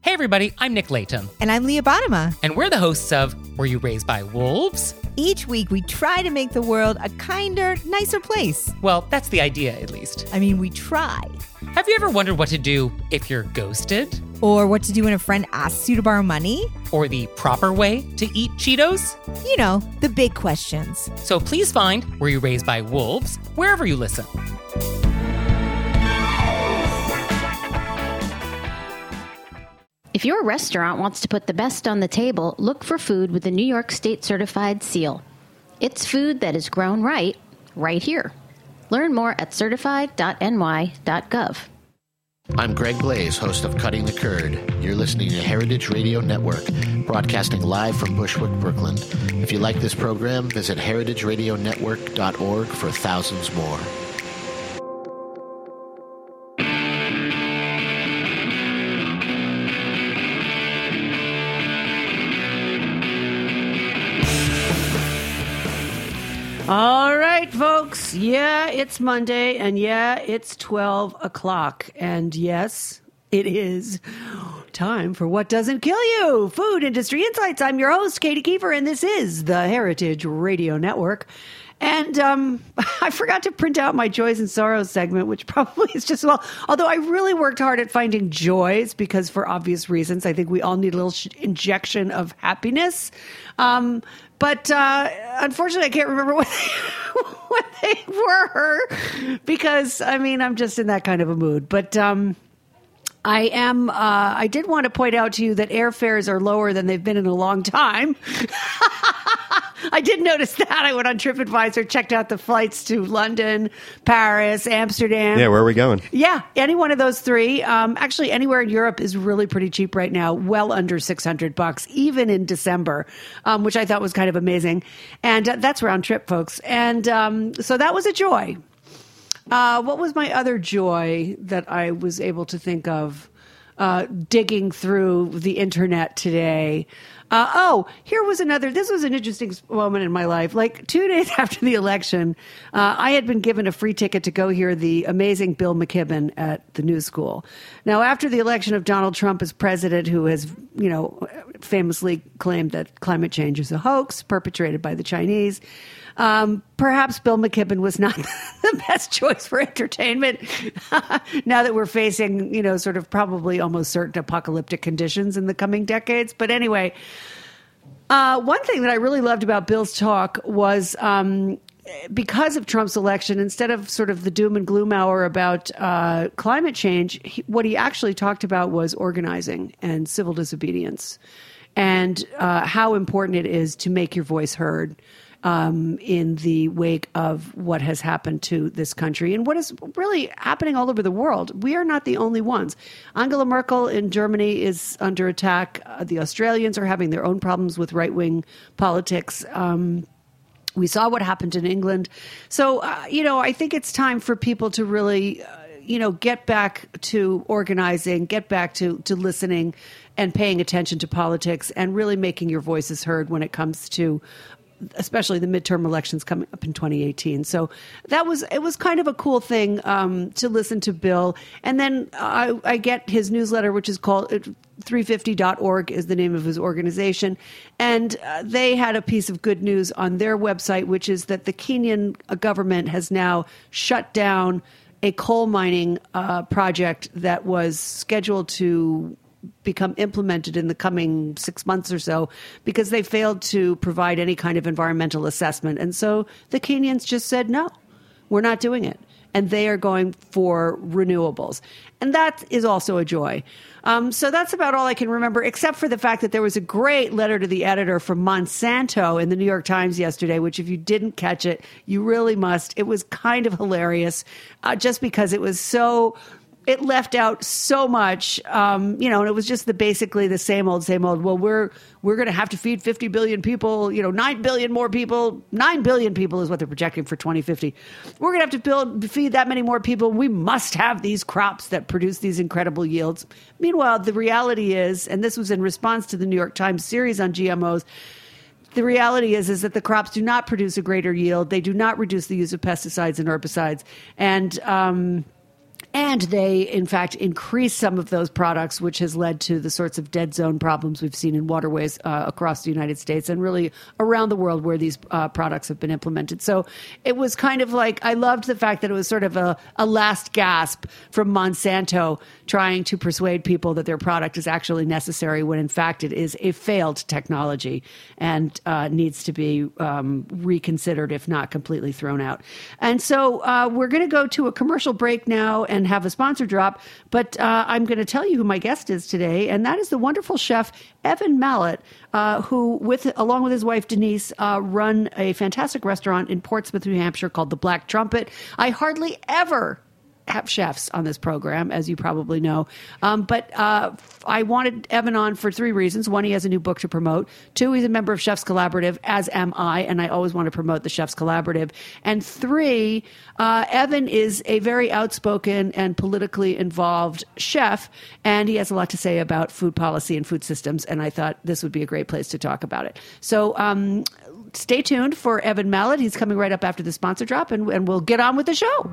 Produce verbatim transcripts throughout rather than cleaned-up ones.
Hey everybody, I'm Nick Layton. And I'm Leah Bottima. And we're the hosts of Were You Raised by Wolves? Each week we try to make the world a kinder, nicer place. Well, that's the idea, at least. I mean, we try. Have you ever wondered what to do if you're ghosted? Or what to do when a friend asks you to borrow money? Or the proper way to eat Cheetos? You know, the big questions. So please find Were You Raised by Wolves wherever you listen. If your restaurant wants to put the best on the table, look for food with the New York State Certified Seal. It's food that is grown right, right here. Learn more at certified dot n y dot gov. I'm Greg Blaze, host of Cutting the Curd. You're listening to Heritage Radio Network, broadcasting live from Bushwick, Brooklyn. If you like this program, visit heritage radio network dot org for thousands more. All right, folks. Yeah, it's Monday, and yeah, it's twelve o'clock. And yes, it is time for What Doesn't Kill You, Food Industry Insights. I'm your host, Katie Kiefer, and this is the Heritage Radio Network. And um, I forgot to print out my Joys and Sorrows segment, which probably is just, well, although I really worked hard at finding joys, because for obvious reasons, I think we all need a little sh- injection of happiness. Um, but uh, unfortunately, I can't remember what they, what they were, because, I mean, I'm just in that kind of a mood. But um, I am, uh, I did want to point out to you that airfares are lower than they've been in a long time. I did notice that. I went on TripAdvisor, checked out the flights to London, Paris, Amsterdam. Yeah, where are we going? Yeah, any one of those three. Um, actually, anywhere in Europe is really pretty cheap right now, well under six hundred bucks, even in December, um, which I thought was kind of amazing. And uh, that's round trip, folks. And um, so that was a joy. Uh, what was my other joy that I was able to think of uh, digging through the internet today? Uh, oh, here was another, this was an interesting moment in my life. Like two days after the election, uh, I had been given a free ticket to go hear the amazing Bill McKibben at the New School. Now, after the election of Donald Trump as president, who has, you know, famously claimed that climate change is a hoax perpetrated by the Chinese, Um, perhaps Bill McKibben was not the best choice for entertainment now that we're facing, you know, sort of probably almost certain apocalyptic conditions in the coming decades. But anyway, uh, one thing that I really loved about Bill's talk was um, because of Trump's election, instead of sort of the doom and gloom hour about uh, climate change, he, what he actually talked about was organizing and civil disobedience and uh, how important it is to make your voice heard. Um, in the wake of what has happened to this country and what is really happening all over the world. We are not the only ones. Angela Merkel in Germany is under attack. Uh, the Australians are having their own problems with right-wing politics. Um, we saw what happened in England. So, uh, you know, I think it's time for people to really, uh, you know, get back to organizing, get back to, to listening and paying attention to politics and really making your voices heard when it comes to especially the midterm elections coming up in twenty eighteen. So that was, it was kind of a cool thing um, to listen to Bill. And then I, I get his newsletter, which is called three fifty dot org is the name of his organization. And uh, they had a piece of good news on their website, which is that the Kenyan government has now shut down a coal mining uh, project that was scheduled to become implemented in the coming six months or so because they failed to provide any kind of environmental assessment. And so the Kenyans just said, no, we're not doing it. And they are going for renewables. And that is also a joy. Um, so that's about all I can remember, except for the fact that there was a great letter to the editor from Monsanto in the New York Times yesterday, which if you didn't catch it, you really must. It was kind of hilarious uh, just because it was so... It left out so much, um, you know, and it was just the basically the same old, same old. Well, we're we're going to have to feed fifty billion people, you know, nine billion more people. nine billion people is what they're projecting for twenty fifty. We're going to have to build, feed that many more people. We must have these crops that produce these incredible yields. Meanwhile, the reality is, and this was in response to the New York Times series on G M Os, the reality is, is that the crops do not produce a greater yield. They do not reduce the use of pesticides and herbicides. And, um, And they, in fact, increased some of those products, which has led to the sorts of dead zone problems we've seen in waterways uh, across the United States and really around the world where these uh, products have been implemented. So it was kind of like, I loved the fact that it was sort of a, a last gasp from Monsanto trying to persuade people that their product is actually necessary when, in fact, it is a failed technology and uh, needs to be um, reconsidered, if not completely thrown out. And so uh, we're going to go to a commercial break now and have a sponsor drop, but uh, I'm going to tell you who my guest is today, and that is the wonderful chef Evan Mallett, uh, who, with along with his wife Denise, uh, run a fantastic restaurant in Portsmouth, New Hampshire called the Black Trumpet. I hardly ever have chefs on this program, as you probably know. Um, but uh, I wanted Evan on for three reasons. One, he has a new book to promote. Two, he's a member of Chefs Collaborative, as am I, and I always want to promote the Chefs Collaborative. And three, uh, Evan is a very outspoken and politically involved chef, and he has a lot to say about food policy and food systems, and I thought this would be a great place to talk about it. So um, stay tuned for Evan Mallett. He's coming right up after the sponsor drop, and, and we'll get on with the show.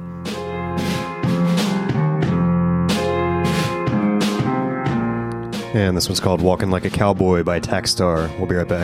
And this one's called Walking Like a Cowboy by Taxstar. We'll be right back.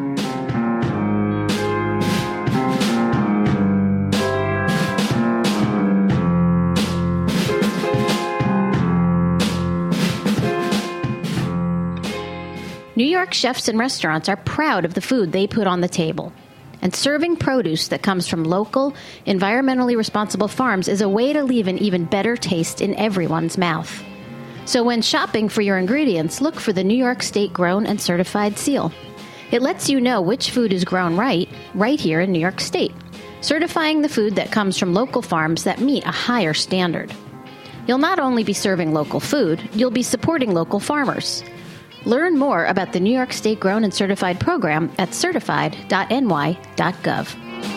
New York chefs and restaurants are proud of the food they put on the table. And serving produce that comes from local, environmentally responsible farms is a way to leave an even better taste in everyone's mouth. So when shopping for your ingredients, look for the New York State Grown and Certified seal. It lets you know which food is grown right, right here in New York State, certifying the food that comes from local farms that meet a higher standard. You'll not only be serving local food, you'll be supporting local farmers. Learn more about the New York State Grown and Certified program at certified dot n y dot gov.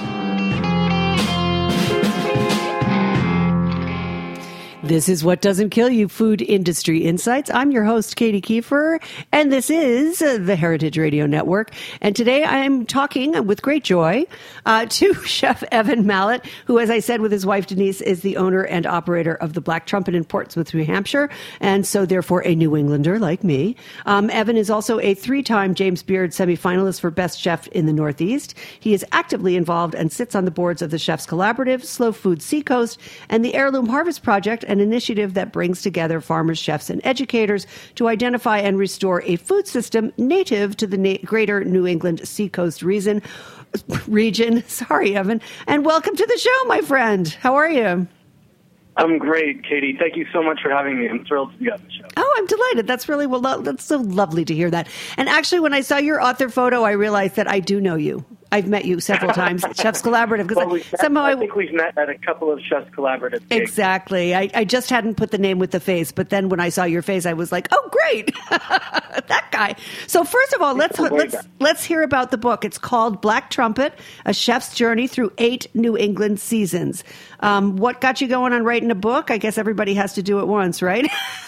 This is What Doesn't Kill You, Food Industry Insights. I'm your host, Katie Kiefer, and this is uh, the Heritage Radio Network. And today I'm talking with great joy uh, to Chef Evan Mallett, who, as I said, with his wife Denise, is the owner and operator of the Black Trumpet in Portsmouth, New Hampshire, and so therefore a New Englander like me. Um, Evan is also a three-time James Beard semifinalist for Best Chef in the Northeast. He is actively involved and sits on the boards of the Chefs Collaborative, Slow Food Seacoast, and the Heirloom Harvest Project, an initiative that brings together farmers, chefs, and educators to identify and restore a food system native to the na- greater New England Seacoast region. Region. Sorry, Evan. And welcome to the show, my friend. How are you? I'm great, Katie. Thank you so much for having me. I'm thrilled to be on the show. Oh, I'm delighted. That's really, well, that's so lovely to hear that. And actually, when I saw your author photo, I realized that I do know you. I've met you several times at Chefs Collaborative. Because well, somehow I, I think we've met at a couple of Chefs Collaborative gigs. Exactly. I, I just hadn't put the name with the face, but then when I saw your face, I was like, "Oh, great, that guy." So first of all, let's let's let's hear about the book. It's called Black Trumpet: A Chef's Journey Through Eight New England Seasons. Um, what got you going on writing a book? I guess everybody has to do it once, right?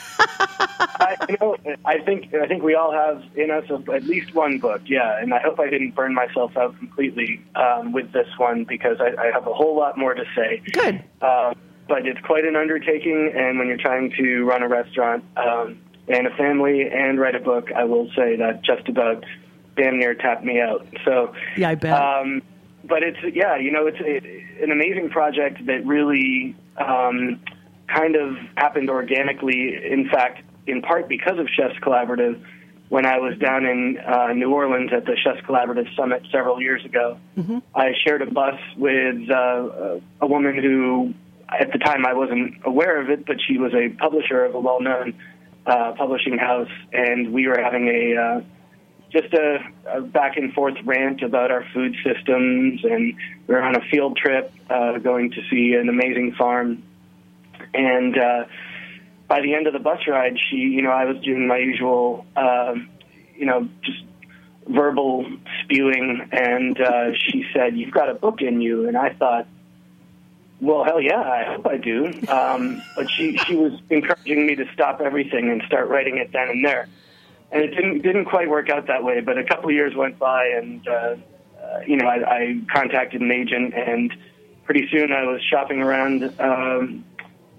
I, you know, I think I think we all have in us at least one book, yeah. And I hope I didn't burn myself out completely um, with this one because I, I have a whole lot more to say. Good, uh, but it's quite an undertaking, and when you're trying to run a restaurant um, and a family and write a book, I will say that just about damn near tapped me out. So yeah, I bet. Um, but it's yeah, you know, it's a, an amazing project that really. Um, kind of happened organically, in fact, in part because of Chefs Collaborative. When I was down in uh, New Orleans at the Chefs Collaborative Summit several years ago, mm-hmm. I shared a bus with uh, a woman who, at the time I wasn't aware of it, but she was a publisher of a well-known uh, publishing house, and we were having a uh, just a, a back-and-forth rant about our food systems, and we were on a field trip uh, going to see an amazing farm. And uh, by the end of the bus ride, she, you know, I was doing my usual, uh, you know, just verbal spewing, and uh, she said, "You've got a book in you." And I thought, well, hell yeah, I hope I do. Um, but she, she was encouraging me to stop everything and start writing it then and there. And it didn't didn't quite work out that way. But a couple of years went by, and, uh, uh, you know, I, I contacted an agent, and pretty soon I was shopping around um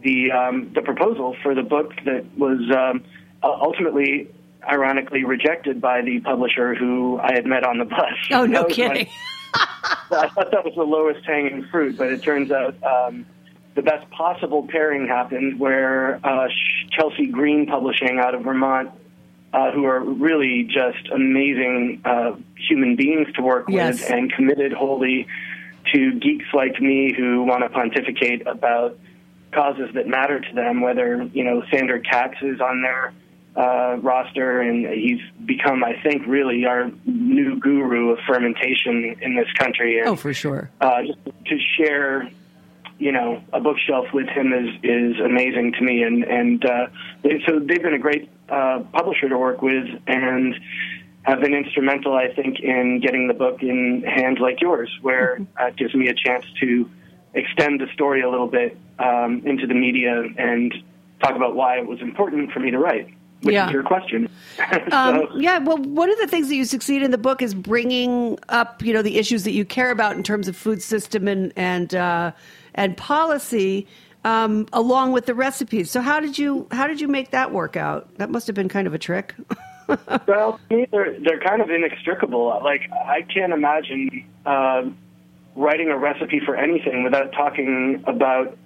the um, the proposal for the book that was um, ultimately, ironically, rejected by the publisher who I had met on the bus. Oh, no That was kidding. my- I thought that was the lowest hanging fruit, but it turns out um, the best possible pairing happened where uh, Chelsea Green Publishing out of Vermont, uh, who are really just amazing uh, human beings to work Yes. with and committed wholly to geeks like me who want to pontificate about causes that matter to them, whether, you know, Sandor Katz is on their uh, roster, and he's become, I think, really our new guru of fermentation in this country. And, Oh, for sure. uh, just to share, you know, a bookshelf with him is, is amazing to me. And, and uh, they, so they've been a great uh, publisher to work with and have been instrumental, I think, in getting the book in hands like yours, where uh, it gives me a chance to extend the story a little bit um, into the media and talk about why it was important for me to write, which Yeah. is your question. Um, So- yeah, well, one of the things that you succeed in the book is bringing up, you know, the issues that you care about in terms of food system and and uh, and policy, um, along with the recipes. So how did you how did you make that work out? That must have been kind of a trick. Well, to me, they're, they're kind of inextricable. Like, I can't imagine uh, writing a recipe for anything without talking about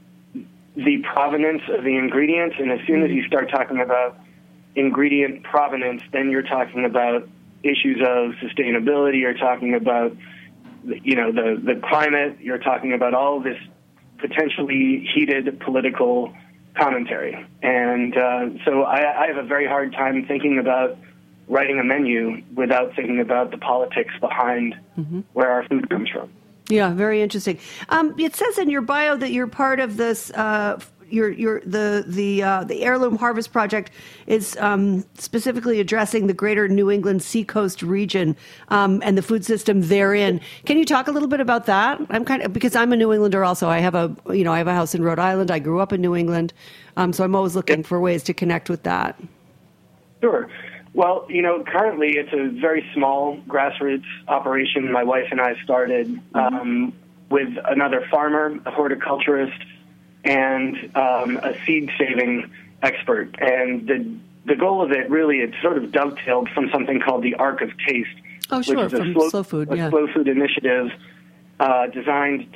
the provenance of the ingredients. And as soon as you start talking about ingredient provenance, then you're talking about issues of sustainability. You're talking about, you know, the, the climate. You're talking about all of this potentially heated political commentary. And uh, so I, I have a very hard time thinking about writing a menu without thinking about the politics behind mm-hmm. where our food comes from. Yeah, very interesting. Um, it says in your bio that you're part of this. Uh, your your the the uh, the Heirloom Harvest Project is um, specifically addressing the greater New England Seacoast region um, and the food system therein. Can you talk a little bit about that? I'm kind of because I'm a New Englander also. I have a you know I have a house in Rhode Island. I grew up in New England, um, so I'm always looking for ways to connect with that. Sure. Well, you know, currently it's a very small grassroots operation my wife and I started mm-hmm. um, with another farmer, a horticulturist, and um, a seed-saving expert. And the the goal of it really, it sort of dovetailed from something called the Arc of Taste, oh, sure, which is from a slow, slow food, a yeah. slow food initiative uh, designed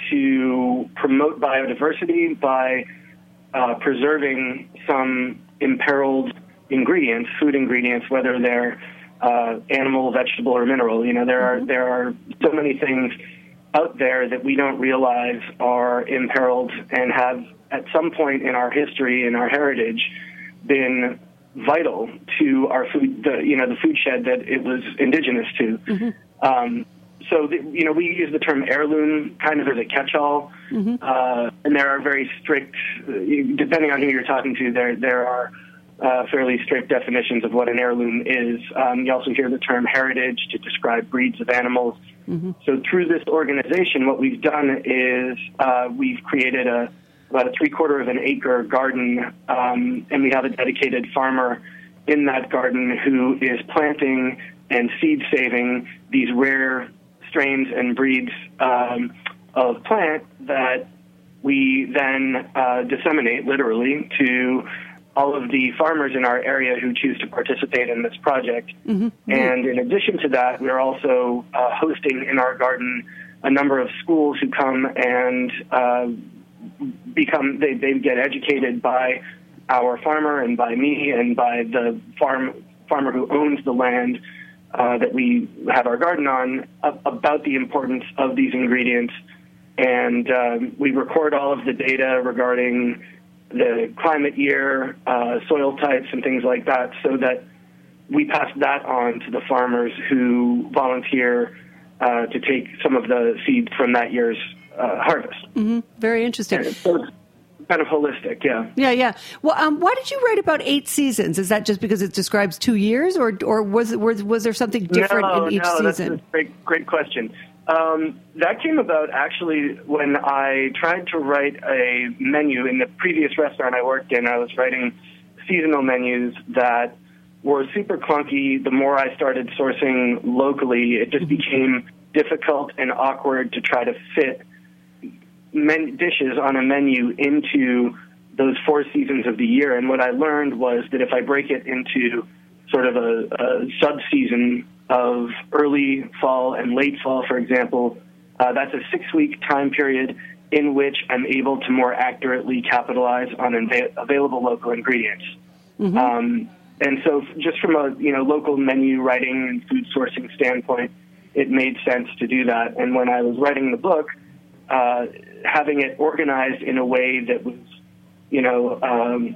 to promote biodiversity by uh, preserving some imperiled ingredients, food ingredients, whether they're uh, animal, vegetable, or mineral. You know, there are there are so many things out there that we don't realize are imperiled and have, at some point in our history and our heritage, been vital to our food. The, you know, the food shed that it was indigenous to. Mm-hmm. Um, so, the, you know, we use the term heirloom kind of as a catch-all, mm-hmm. uh, and there are very strict, depending on who you're talking to, there there are. Uh, fairly strict definitions of what an heirloom is. Um, you also hear the term heritage to describe breeds of animals. Mm-hmm. So through this organization, what we've done is uh, we've created a about a three-quarter of an acre garden, um, and we have a dedicated farmer in that garden who is planting and seed-saving these rare strains and breeds um, of plant that we then uh, disseminate, literally, to all of the farmers in our area who choose to participate in this project. Mm-hmm. And in addition to that, we're also uh, hosting in our garden a number of schools who come and uh, become, they, they get educated by our farmer and by me and by the farm farmer who owns the land uh, that we have our garden on uh, about the importance of these ingredients. And um, we record all of the data regarding the climate year, uh, soil types, and things like that, so that we pass that on to the farmers who volunteer uh, to take some of the seeds from that year's uh, harvest. Mm-hmm. Very interesting. And so it's kind of holistic, yeah. Yeah, yeah. Well, um, why did you write about eight seasons? Is that just because it describes two years, or or was it, was, was there something different no, in each no, season? That's a great, great question. Um, that came about actually when I tried to write a menu in the previous restaurant I worked in. I was writing seasonal menus that were super clunky. The more I started sourcing locally, it just became difficult and awkward to try to fit men- dishes on a menu into those four seasons of the year. And what I learned was that if I break it into sort of a, a sub-season of early fall and late fall, for example, uh, that's a six-week time period in which I'm able to more accurately capitalize on inva- available local ingredients. Mm-hmm. Um, and so just from a you know local menu writing and food sourcing standpoint, it made sense to do that. And when I was writing the book, uh, having it organized in a way that was, you know, um,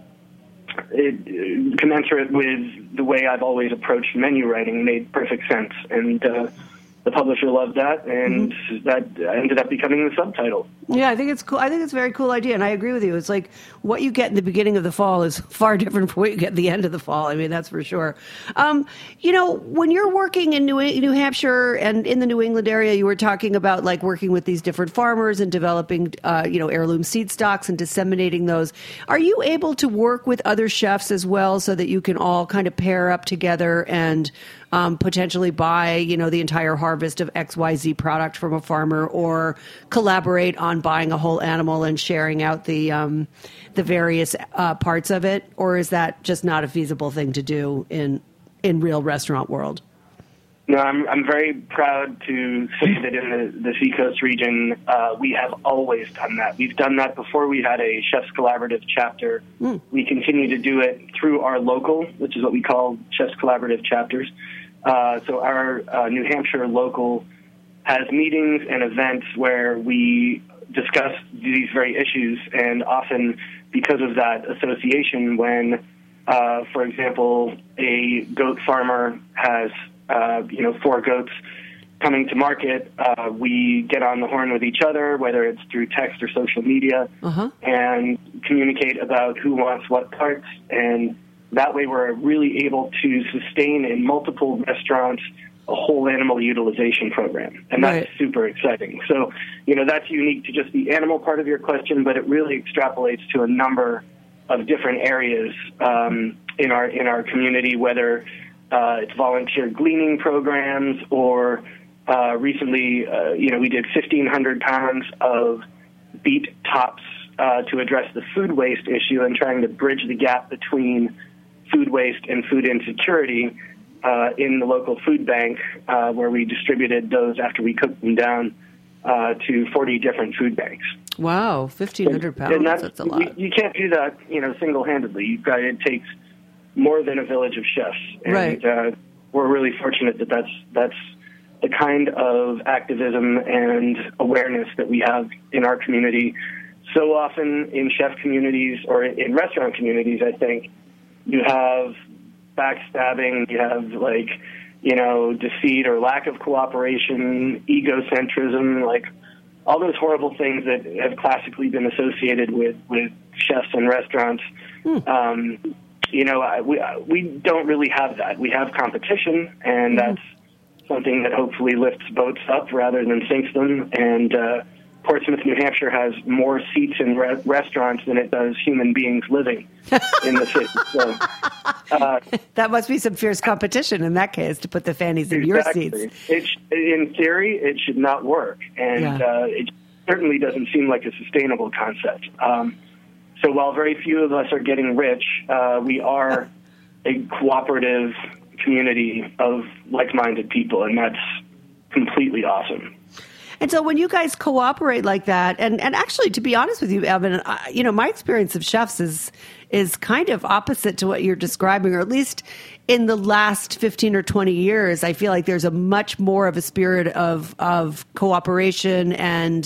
it, commensurate with the way I've always approached menu writing made perfect sense. And uh, the publisher loved that, and mm-hmm. that ended up becoming the subtitle. Yeah, I think it's cool. I think it's a very cool idea, and I agree with you. It's like what you get in the beginning of the fall is far different from what you get at the end of the fall. I mean, that's for sure. Um, you know, when you're working in New, New Hampshire and in the New England area, you were talking about like working with these different farmers and developing, uh, you know, heirloom seed stocks and disseminating those. Are you able to work with other chefs as well so that you can all kind of pair up together and um, potentially buy, you know, the entire harvest of X Y Z product from a farmer, or collaborate on buying a whole animal and sharing out the um, the various uh, parts of it? Or is that just not a feasible thing to do in in real restaurant world? No, I'm I'm very proud to say that in the, the Seacoast region, uh, we have always done that. We've done that before we had a Chefs Collaborative chapter. Mm. We continue to do it through our local, which is what we call Chefs Collaborative chapters. Uh, so our uh, New Hampshire local has meetings and events where we discuss these very issues, and often because of that association, when, uh, for example, a goat farmer has, uh, you know, four goats coming to market, uh, we get on the horn with each other, whether it's through text or social media, uh-huh. and communicate about who wants what parts, and that way we're really able to sustain in multiple restaurants a whole animal utilization program. And that's right. Super exciting. So, you know, that's unique to just the animal part of your question, but it really extrapolates to a number of different areas um, in our in our community, whether uh, it's volunteer gleaning programs or uh, recently, uh, you know, we did fifteen hundred pounds of beet tops uh, to address the food waste issue and trying to bridge the gap between food waste and food insecurity uh, in the local food bank, uh, where we distributed those after we cooked them down uh, to forty different food banks. Wow, fifteen hundred pounds, and that's, that's a lot. You, you can't do that, you know, single-handedly. You've got, it takes more than a village of chefs. And right. uh, we're really fortunate that that's, that's the kind of activism and awareness that we have in our community. So often in chef communities or in restaurant communities, I think, you have backstabbing, you have, like, you know, deceit or lack of cooperation, egocentrism, like all those horrible things that have classically been associated with, with chefs and restaurants. Hmm. Um, you know, I, we, we don't really have that. We have competition, and mm-hmm. that's something that hopefully lifts boats up rather than sinks them. And uh, Portsmouth, New Hampshire has more seats in re- restaurants than it does human beings living in the city. So, uh, that must be some fierce competition in that case to put the fannies in exactly. your seats. It sh- in theory, it should not work, and yeah. uh, it certainly doesn't seem like a sustainable concept. Um, so while very few of us are getting rich, uh, we are a cooperative community of like-minded people, and that's completely awesome. And so when you guys cooperate like that, and, and actually, to be honest with you, Evan, I, you know, my experience of chefs is is kind of opposite to what you're describing, or at least in the last fifteen or twenty years, I feel like there's a much more of a spirit of, of cooperation and,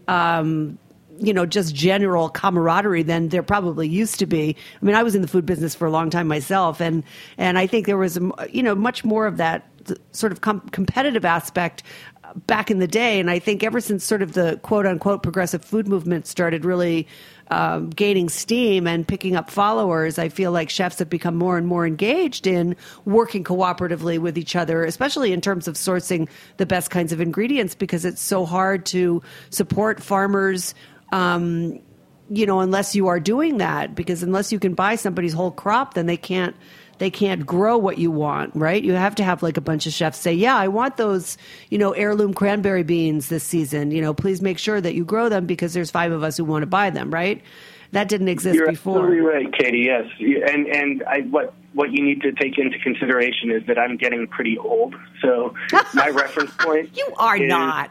um, you know, just general camaraderie than there probably used to be. I mean, I was in the food business for a long time myself, and, and I think there was, you know, much more of that sort of com- competitive aspect back in the day. And I think ever since sort of the quote unquote progressive food movement started really um, gaining steam and picking up followers, I feel like chefs have become more and more engaged in working cooperatively with each other, especially in terms of sourcing the best kinds of ingredients, because it's so hard to support farmers, um, you know, unless you are doing that, because unless you can buy somebody's whole crop, then they can't They can't grow what you want, right? You have to have like a bunch of chefs say, yeah, I want those, you know, heirloom cranberry beans this season. You know, please make sure that you grow them because there's five of us who want to buy them, right? That didn't exist You're before. absolutely right, Katie. Yes, and and I, what what you need to take into consideration is that I'm getting pretty old. So my reference point. You are is, not.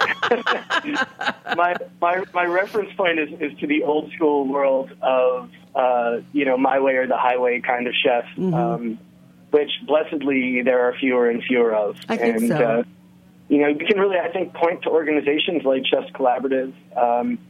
my my my reference point is, is to the old school world of uh, you know, my way or the highway kind of chefs, mm-hmm. um, which blessedly there are fewer and fewer of. I think and, so. Uh, you know, you can really, I think, point to organizations like Chefs Collaborative um,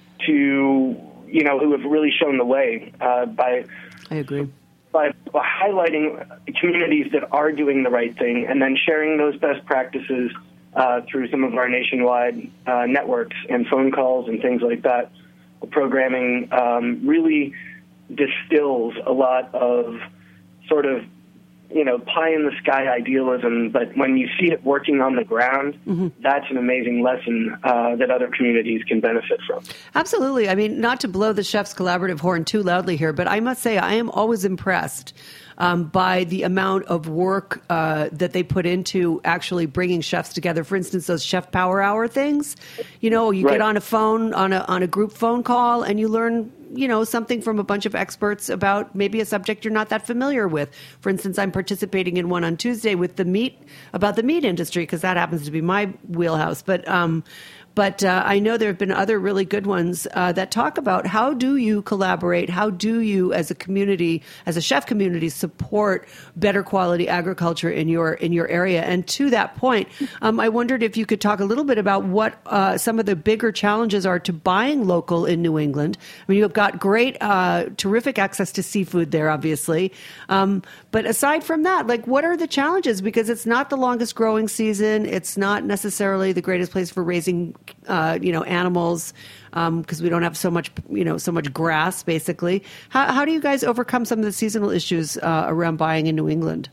to, you know, who have really shown the way uh, by, I agree. by by highlighting communities that are doing the right thing and then sharing those best practices uh, through some of our nationwide uh, networks and phone calls and things like that. Programming um, really distills a lot of sort of, you know, pie-in-the-sky idealism, but when you see it working on the ground, mm-hmm. that's an amazing lesson uh, that other communities can benefit from. Absolutely. I mean, not to blow the Chefs Collaborative horn too loudly here, but I must say I am always impressed um, by the amount of work uh, that they put into actually bringing chefs together. For instance, those Chef Power Hour things, you know, you right. get on a phone, on a on a group phone call, and you learn, you know, something from a bunch of experts about maybe a subject you're not that familiar with. For instance, I'm participating in one on Tuesday with the meat, about the meat industry, because that happens to be my wheelhouse. But um, but uh, I know there have been other really good ones uh, that talk about how do you collaborate, how do you, as a community, as a chef community, support better quality agriculture in your in your area. And to that point, um, I wondered if you could talk a little bit about what uh, some of the bigger challenges are to buying local in New England. I mean, you've got great, uh, terrific access to seafood there, obviously. Um, but aside from that, like, what are the challenges? Because it's not the longest growing season. It's not necessarily the greatest place for raising, uh, you know, animals, because um, we don't have so much, you know, so much grass, basically. How, how do you guys overcome some of the seasonal issues uh, around buying in New England?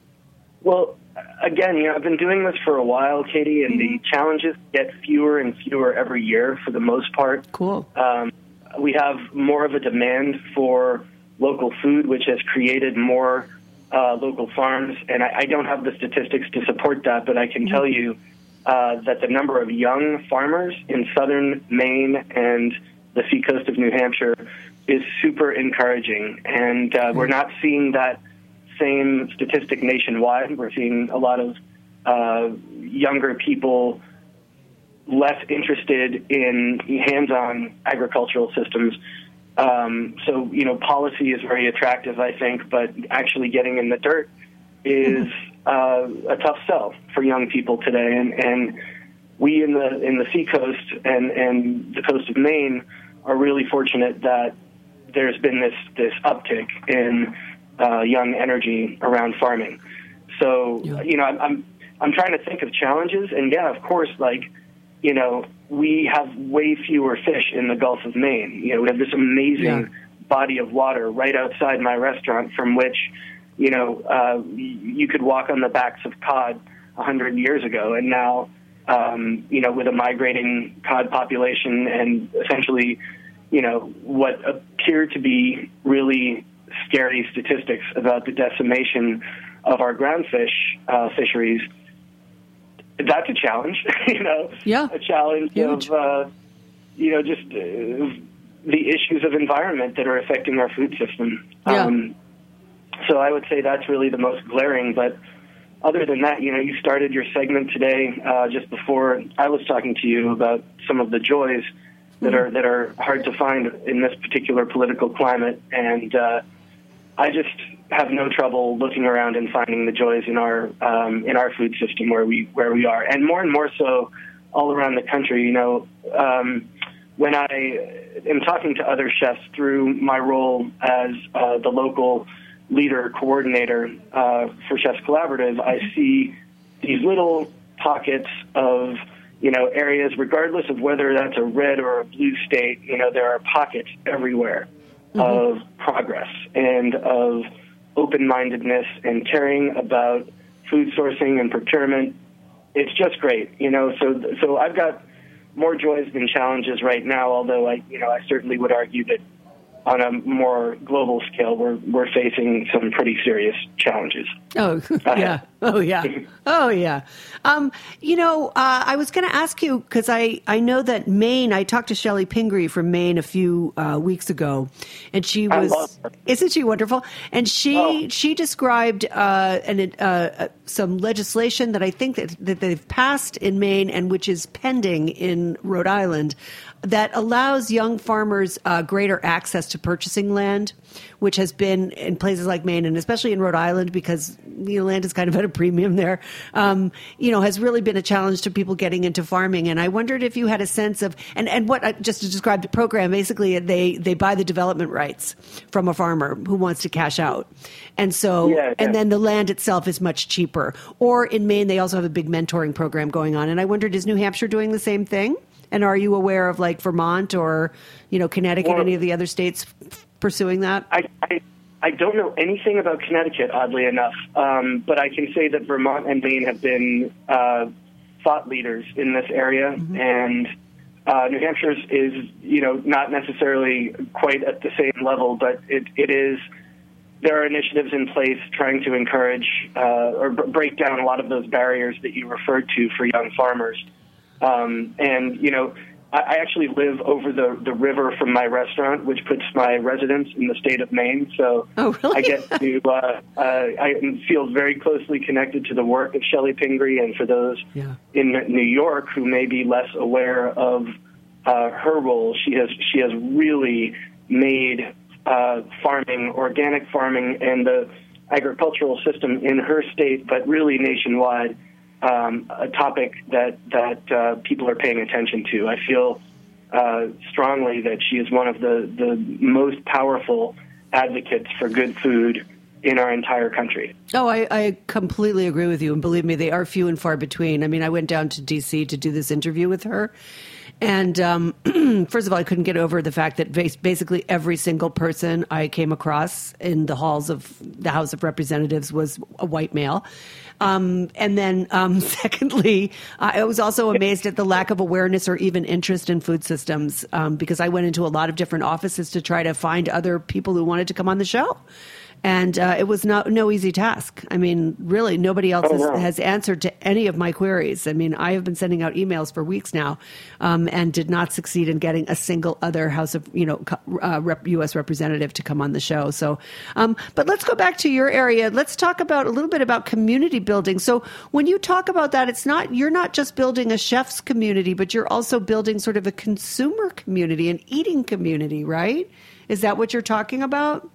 Well, again, you know, I've been doing this for a while, Katie, and mm-hmm. the challenges get fewer and fewer every year for the most part. Cool. Um, we have more of a demand for local food, which has created more uh, local farms. And I, I don't have the statistics to support that, but I can tell you uh, that the number of young farmers in southern Maine and the seacoast of New Hampshire is super encouraging. And uh, we're not seeing that same statistic nationwide. We're seeing a lot of uh, younger people less interested in hands-on agricultural systems. Um, so, you know, policy is very attractive, I think, but actually getting in the dirt is uh, a tough sell for young people today. And, and we in the in the seacoast and, and the coast of Maine are really fortunate that there's been this, this uptick in uh, young energy around farming. So, yeah. you know, I'm, I'm I'm trying to think of challenges, and yeah, of course, like, you know, we have way fewer fish in the Gulf of Maine. You know, we have this amazing yeah. body of water right outside my restaurant from which, you know, uh, you could walk on the backs of cod a hundred years ago. And now, um, you know, with a migrating cod population and essentially, you know, what appear to be really scary statistics about the decimation of our groundfish uh, fisheries, that's a challenge, you know, yeah. a challenge Huge. of, uh, you know, just uh, the issues of environment that are affecting our food system. Yeah. Um, so I would say that's really the most glaring. But other than that, you know, you started your segment today uh, just before I was talking to you about some of the joys that mm-hmm. are that are hard to find in this particular political climate. And uh, I just have no trouble looking around and finding the joys in our um, in our food system where we where we are, and more and more so all around the country. You know, um, when I am talking to other chefs through my role as uh, the local leader coordinator uh, for Chefs Collaborative, I see these little pockets of, you know, areas, regardless of whether that's a red or a blue state. You know, there are pockets everywhere mm-hmm. of progress and of open-mindedness and caring about food sourcing and procurement. It's just great, you know. So, so I've got more joys than challenges right now. Although I, you know, I certainly would argue that on a more global scale, we're we're facing some pretty serious challenges. Oh, yeah. Oh, yeah. Oh, yeah. Um, you know, uh, I was going to ask you, because I, I know that Maine, I talked to Shelley Pingree from Maine a few uh, weeks ago, and she I was, love her. isn't she wonderful? And she Oh. she described uh, an, uh, some legislation that I think that, that they've passed in Maine and which is pending in Rhode Island that allows young farmers uh, greater access to purchasing land, which has been in places like Maine and especially in Rhode Island because you know, land is kind of at a premium there, um, you know, has really been a challenge to people getting into farming. And I wondered if you had a sense of, and, and what, just to describe the program, basically they, they buy the development rights from a farmer who wants to cash out. And so, Yeah, yeah. and then the land itself is much cheaper. Or in Maine, they also have a big mentoring program going on. And I wondered, is New Hampshire doing the same thing? And are you aware of like Vermont or, you know, Connecticut, Well, any of the other states pursuing that? I, I I don't know anything about Connecticut, oddly enough, um, but I can say that Vermont and Maine have been uh, thought leaders in this area, mm-hmm. and uh, New Hampshire's is, you know, not necessarily quite at the same level, but it, it is. There are initiatives in place trying to encourage uh, or b- break down a lot of those barriers that you referred to for young farmers. Um, and, you know, I, I actually live over the, the river from my restaurant, which puts my residence in the state of Maine. So oh, really? I get to, uh, uh, I feel very closely connected to the work of Shelley Pingree. And for those yeah. in New York who may be less aware of uh, her role, she has, she has really made uh, farming, organic farming, and the agricultural system in her state, but really nationwide, Um, a topic that that uh, people are paying attention to. I feel uh, strongly that she is one of the, the most powerful advocates for good food in our entire country. Oh, I, I completely agree with you. And believe me, they are few and far between. I mean, I went down to D C to do this interview with her. And um, first of all, I couldn't get over the fact that basically every single person I came across in the halls of the House of Representatives was a white male. Um, and then um, secondly, I was also amazed at the lack of awareness or even interest in food systems um, because I went into a lot of different offices to try to find other people who wanted to come on the show. And uh, it was not no easy task. I mean, really, nobody else oh, has, no. has answered to any of my queries. I mean, I have been sending out emails for weeks now, um, and did not succeed in getting a single other House of, you know, uh, rep, U S representative to come on the show. So, um, but let's go back to your area. Let's talk about a little bit about community building. So, when you talk about that, it's not you're not just building a chef's community, but you're also building sort of a consumer community, an eating community, right? Is that what you're talking about?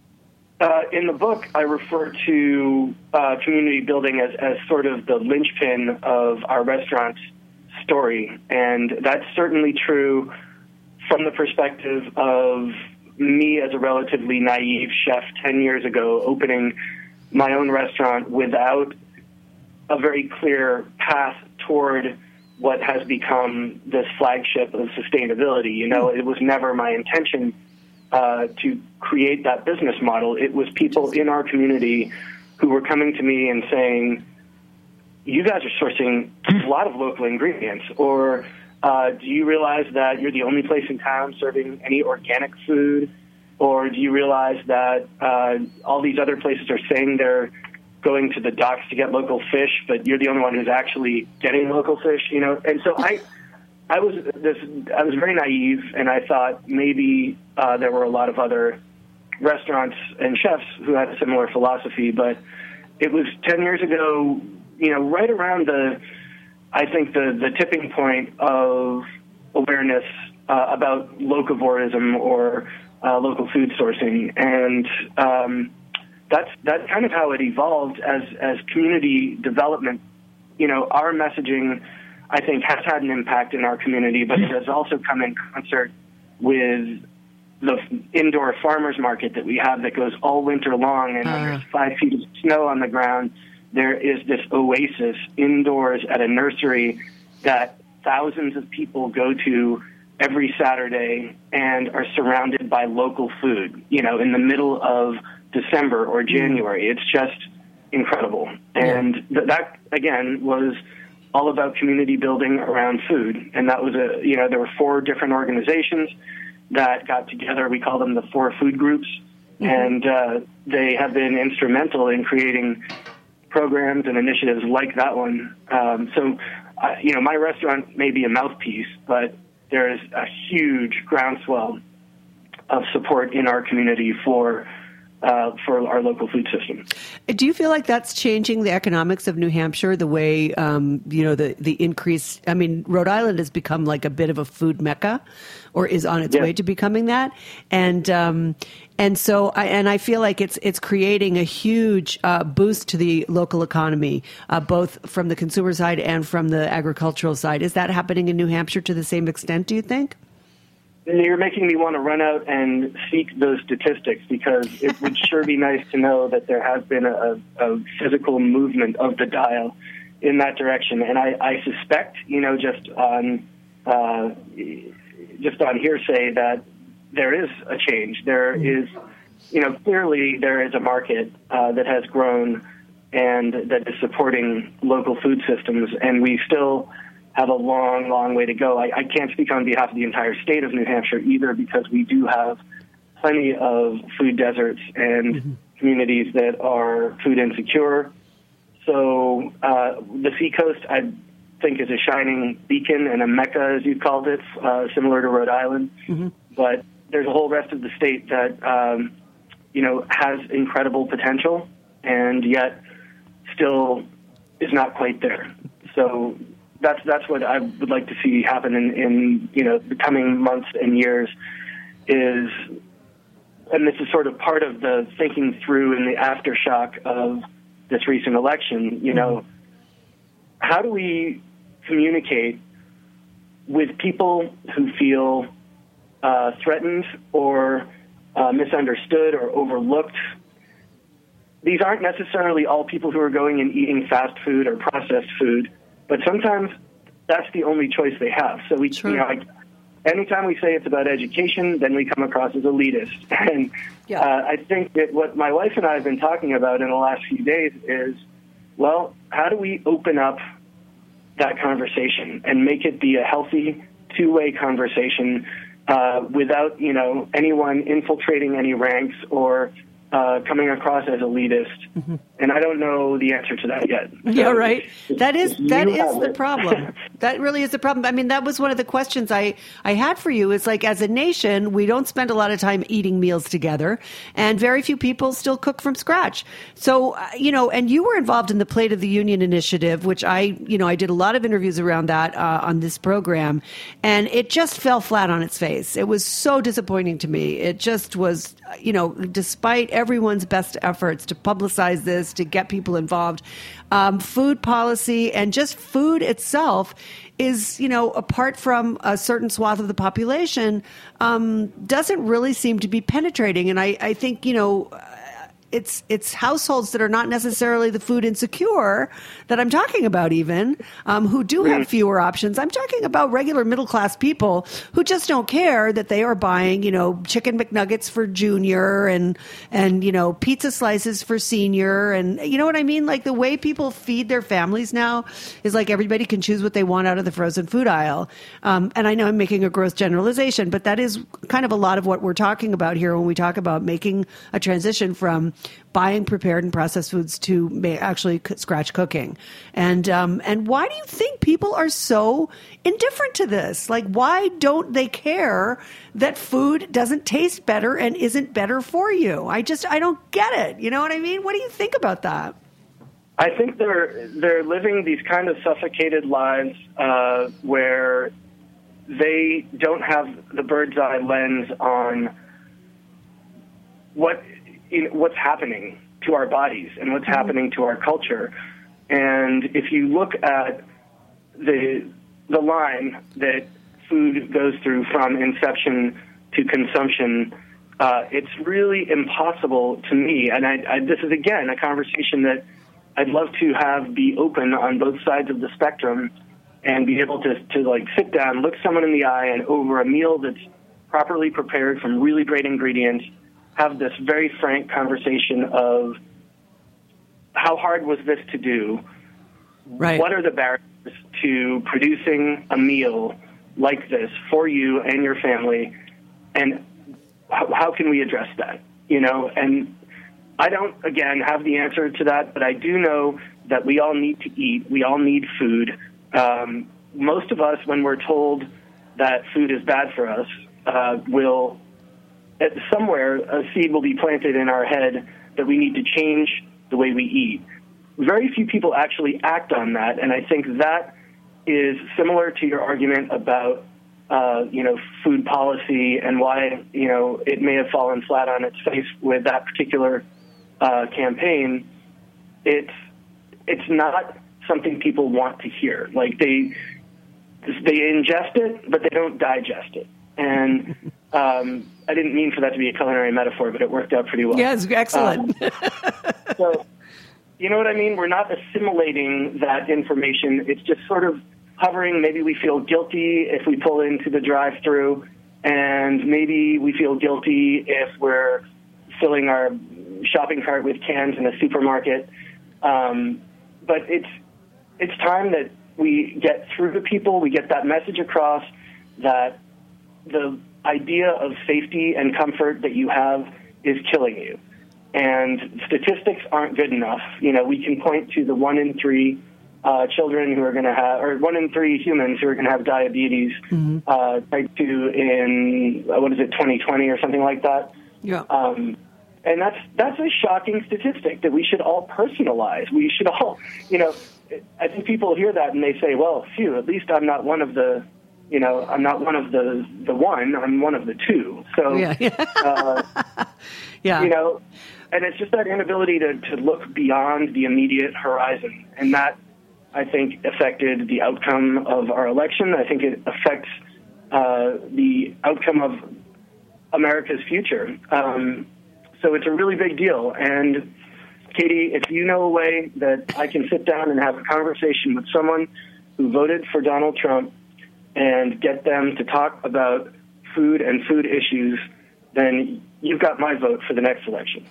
Uh, in the book, I refer to uh, community building as, as sort of the linchpin of our restaurant's story. And that's certainly true from the perspective of me as a relatively naive chef ten years ago, opening my own restaurant without a very clear path toward what has become this flagship of sustainability. You know, it was never my intention Uh, to create that business model. It was people in our community who were coming to me and saying, you guys are sourcing a lot of local ingredients, or uh, do you realize that you're the only place in town serving any organic food, or do you realize that uh, all these other places are saying they're going to the docks to get local fish, but you're the only one who's actually getting local fish, you know? And so I... I was this. I was very naive, and I thought maybe uh, there were a lot of other restaurants and chefs who had a similar philosophy. But it was ten years ago, you know, right around the, I think the the tipping point of awareness uh, about locavorism or uh, local food sourcing, and um, that's that's kind of how it evolved as as community development. You know, our messaging, I think, has had an impact in our community, but it has also come in concert with the indoor farmers market that we have that goes all winter long, and uh. when there's five feet of snow on the ground, there is this oasis indoors at a nursery that thousands of people go to every Saturday and are surrounded by local food, you know, in the middle of December or January. It's just incredible. And th- that, again, was all about community building around food. And that was a, you know, there were four different organizations that got together. We call them the four food groups mm-hmm. and uh, they have been instrumental in creating programs and initiatives like that one. Um, so, uh, you know, my restaurant may be a mouthpiece, but there is a huge groundswell of support in our community for uh, for our local food system. Do you feel like that's changing the economics of New Hampshire, the way, um, you know, the, the increase? I mean, Rhode Island has become like a bit of a food mecca, or is on its yeah. way to becoming that. And um, and so, I, and I feel like it's it's creating a huge uh, boost to the local economy, uh, both from the consumer side and from the agricultural side. Is that happening in New Hampshire to the same extent, do you think? You're making me want to run out and seek those statistics, because it would sure be nice to know that there has been a, a physical movement of the dial in that direction. And I, I suspect, you know, just on uh, just on hearsay, that there is a change. There is, you know, clearly there is a market uh, that has grown and that is supporting local food systems, and we still have a long, long way to go. I, I can't speak on behalf of the entire state of New Hampshire either, because we do have plenty of food deserts and mm-hmm. communities that are food insecure. So uh, the Seacoast, I think, is a shining beacon and a mecca, as you called it, uh, similar to Rhode Island. Mm-hmm. But there's a whole rest of the state that, um, you know, has incredible potential and yet still is not quite there. So That's that's what I would like to see happen in, in you know the coming months and years. Is and this is sort of part of the thinking through in the aftershock of this recent election. You know, how do we communicate with people who feel uh, threatened or uh, misunderstood or overlooked? These aren't necessarily all people who are going and eating fast food or processed food. But sometimes that's the only choice they have. So we, sure. you know, like, anytime we say it's about education, then we come across as elitist. And yeah. uh, I think that what my wife and I have been talking about in the last few days is, well, how do we open up that conversation and make it be a healthy two-way conversation uh, without, you know, anyone infiltrating any ranks or Uh, coming across as elitist, mm-hmm. and I don't know the answer to that yet. So yeah, right. That is that is the it. problem. That really is the problem. I mean, that was one of the questions I, I had for you. It's like, as a nation, we don't spend a lot of time eating meals together, and very few people still cook from scratch. So, uh, you know, and you were involved in the Plate of the Union initiative, which I, you know, I did a lot of interviews around that uh, on this program, and it just fell flat on its face. It was so disappointing to me. It just was, you know, despite everyone's best efforts to publicize this, to get people involved, um, food policy and just food itself is, you know, apart from a certain swath of the population, um, doesn't really seem to be penetrating. And I, I think, you know, it's it's households that are not necessarily the food insecure that I'm talking about, even um, who do have fewer options. I'm talking about regular middle class people who just don't care that they are buying, you know, chicken McNuggets for junior and and you know pizza slices for senior, and you know what I mean. Like, the way people feed their families now is like everybody can choose what they want out of the frozen food aisle. Um, and I know I'm making a gross generalization, but that is kind of a lot of what we're talking about here when we talk about making a transition from buying prepared and processed foods to actually scratch cooking. And um, and why do you think people are so indifferent to this? Like, why don't they care that food doesn't taste better and isn't better for you? I just, I don't get it. You know what I mean? What do you think about that? I think they're they're living these kind of suffocated lives uh, where they don't have the bird's eye lens on what in what's happening to our bodies and what's mm-hmm. happening to our culture. And if you look at the the line that food goes through from inception to consumption, uh, it's really impossible to me. And I, I, this is, again, a conversation that I'd love to have be open on both sides of the spectrum and be able to, to like sit down, look someone in the eye, and over a meal that's properly prepared from really great ingredients, have this very frank conversation of how hard was this to do? Right. What are the barriers to producing a meal like this for you and your family? And how, how can we address that? you know, and I don't, again, have the answer to that, but I do know that we all need to eat. We all need food. Um, most of us, when we're told that food is bad for us, uh, will, at somewhere, a seed will be planted in our head that we need to change the way we eat. Very few people actually act on that, and I think that is similar to your argument about, uh, you know, food policy and why, you know, it may have fallen flat on its face with that particular uh, campaign. It's it's not something people want to hear. Like, they they ingest it, but they don't digest it. And um, I didn't mean for that to be a culinary metaphor, but it worked out pretty well. Yes, excellent. Um, so, you know what I mean? We're not assimilating that information. It's just sort of hovering. Maybe we feel guilty if we pull into the drive-thru, and maybe we feel guilty if we're filling our shopping cart with cans in a supermarket. Um, but it's it's time that we get through to people, we get that message across that the idea of safety and comfort that you have is killing you. And statistics aren't good enough. You know, we can point to the one in three uh, children who are going to have, or one in three humans who are going to have diabetes, mm-hmm. uh, type two in, uh, what is it, twenty twenty or something like that. Yeah. Um, and that's that's a shocking statistic that we should all personalize. We should all, you know, I think people hear that and they say, well, phew, at least I'm not one of the, you know, I'm not one of the, the one, I'm one of the two. So, yeah. uh, yeah. you know, and it's just that inability to, to look beyond the immediate horizon. And that, I think, affected the outcome of our election. I think it affects uh, the outcome of America's future. Um, so it's a really big deal. And, Katie, if you know a way that I can sit down and have a conversation with someone who voted for Donald Trump and get them to talk about food and food issues, then you've got my vote for the next election.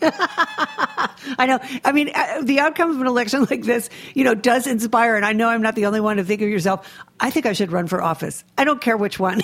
I know. I mean, the outcome of an election like this, you know, does inspire. And I know I'm not the only one to think of yourself, I think I should run for office. I don't care which one.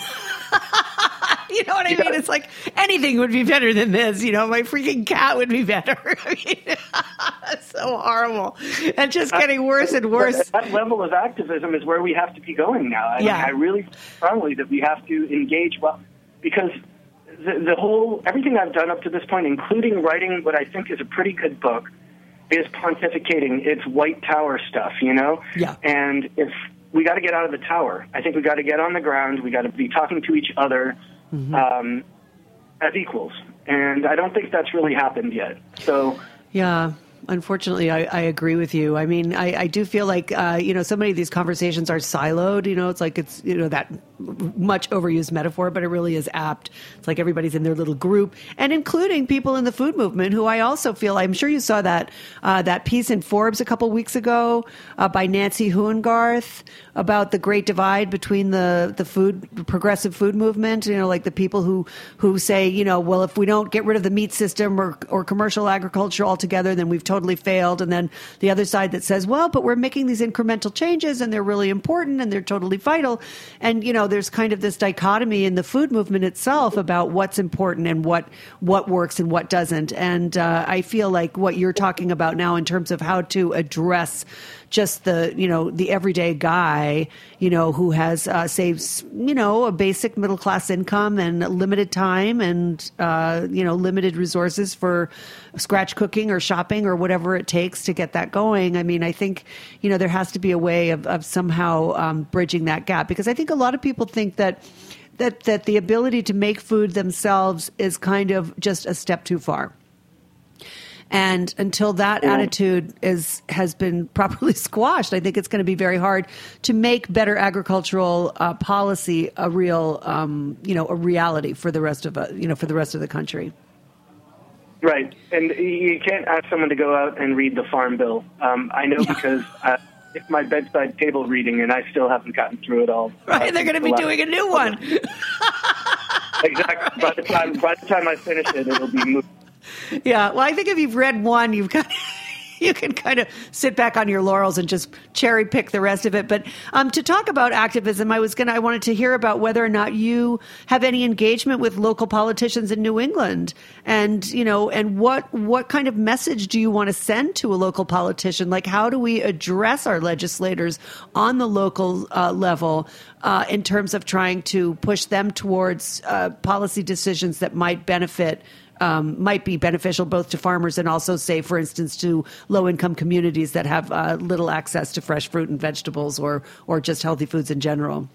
You know what I mean? It's like anything would be better than this. You know, my freaking cat would be better. I mean, it's so horrible. And just getting worse and worse. That level of activism is where we have to be going now. I, yeah. I really strongly that we have to engage well, because the, the whole, everything I've done up to this point, including writing what I think is a pretty good book, is pontificating. It's white tower stuff, you know? Yeah. And if we got to get out of the tower, I think we got to get on the ground. We got to be talking to each other. Mm-hmm. Um, as equals. And I don't think that's really happened yet. So, yeah, unfortunately, I, I agree with you. I mean, I, I do feel like, uh, you know, so many of these conversations are siloed. You know, it's like it's, you know, that much overused metaphor, but it really is apt. It's like everybody's in their little group, and including people in the food movement who I also feel, I'm sure you saw that uh, that piece in Forbes a couple weeks ago uh, by Nancy Hohengarth about the great divide between the, the food, progressive food movement, you know, like the people who, who say, you know, well, if we don't get rid of the meat system or, or commercial agriculture altogether, then we've totally failed. And then the other side that says, well, but we're making these incremental changes and they're really important and they're totally vital. And, you know, there's kind of this dichotomy in the food movement itself about what's important and what, what works and what doesn't. And uh, I feel like what you're talking about now in terms of how to address just the, you know, the everyday guy, you know, who has, uh, say, you know, a basic middle class income and limited time and, uh, you know, limited resources for scratch cooking or shopping or whatever it takes to get that going. I mean, I think, you know, there has to be a way of, of somehow um, bridging that gap, because I think a lot of people think that that that the ability to make food themselves is kind of just a step too far. And until that yeah. attitude is has been properly squashed, I think it's going to be very hard to make better agricultural uh, policy a real, um, you know, a reality for the rest of, uh, you know, for the rest of the country. Right, and you can't ask someone to go out and read the Farm Bill. Um, I know yeah. because uh, it's my bedside table reading, and I still haven't gotten through it all. Right, they're going to be doing a new one. Exactly. By the time by the time I finish it, it'll be moved. Yeah, well, I think if you've read one, you've got you can kind of sit back on your laurels and just cherry pick the rest of it. But um, to talk about activism, I was gonna I wanted to hear about whether or not you have any engagement with local politicians in New England, and you know, and what what kind of message do you want to send to a local politician? Like, how do we address our legislators on the local uh, level uh, in terms of trying to push them towards uh, policy decisions that might benefit? Um, might be beneficial both to farmers and also, say, for instance, to low-income communities that have uh, little access to fresh fruit and vegetables or or just healthy foods in general.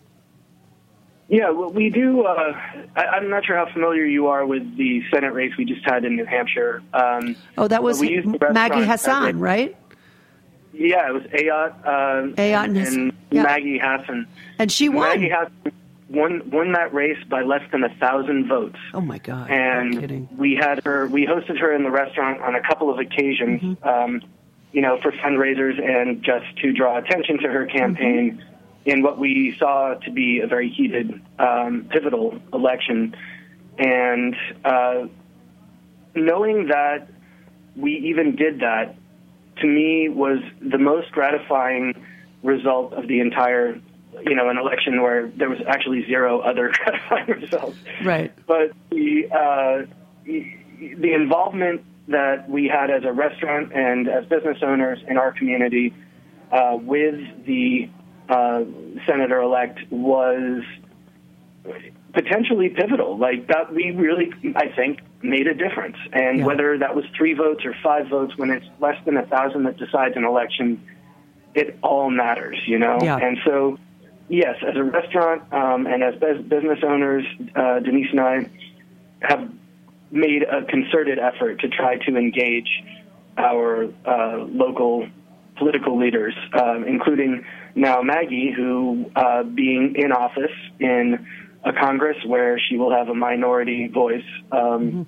Yeah, well, we do. Uh, I, I'm not sure how familiar you are with the Senate race we just had in New Hampshire. Um, oh, that was Maggie Hassan, a, right? Yeah, it was Ayat, uh, Ayat and, and, and yeah. Maggie Hassan. And she won. Maggie Hassan won, won that race by less than a thousand votes. Oh, my God. And I'm kidding. we had her, we hosted her in the restaurant on a couple of occasions, mm-hmm. um, you know, for fundraisers and just to draw attention to her campaign mm-hmm. in what we saw to be a very heated, um, pivotal election. And uh, knowing that we even did that, to me, was the most gratifying result of the entire you know, an election where there was actually zero other gratifying results. Right. But the uh, the involvement that we had as a restaurant and as business owners in our community uh, with the uh, senator-elect was potentially pivotal. Like, that, we really, I think, made a difference. And yeah. whether that was three votes or five votes, when it's less than a thousand that decides an election, it all matters, you know? Yeah. And so, yes, as a restaurant um, and as business owners, uh, Denise and I have made a concerted effort to try to engage our uh, local political leaders, um, including now Maggie, who, uh, being in office in a Congress where she will have a minority voice, um, mm-hmm.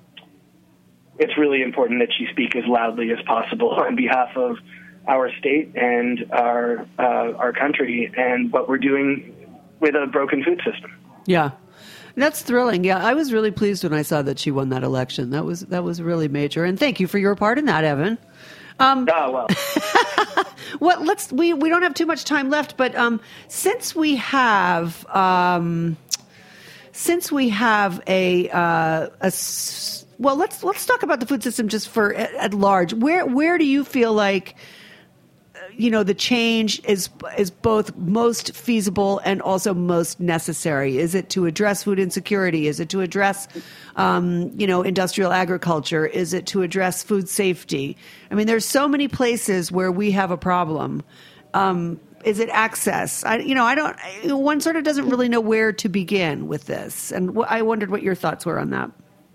it's really important that she speak as loudly as possible on behalf of our state and our uh, our country and what we're doing with a broken food system. Yeah, that's thrilling. Yeah, I was really pleased when I saw that she won that election. That was that was really major. And thank you for your part in that, Evan. Um, oh well. Well, let's. We, we don't have too much time left, but um, since we have um, since we have a uh, a well, let's let's talk about the food system just for at, at large. Where where do you feel like, you know, the change is is both most feasible and also most necessary? Is it to address food insecurity? Is it to address, um, you know, industrial agriculture? Is it to address food safety? I mean, there's so many places where we have a problem. Um, is it access? I, you know, I don't. One sort of doesn't really know where to begin with this, and I wondered what your thoughts were on that.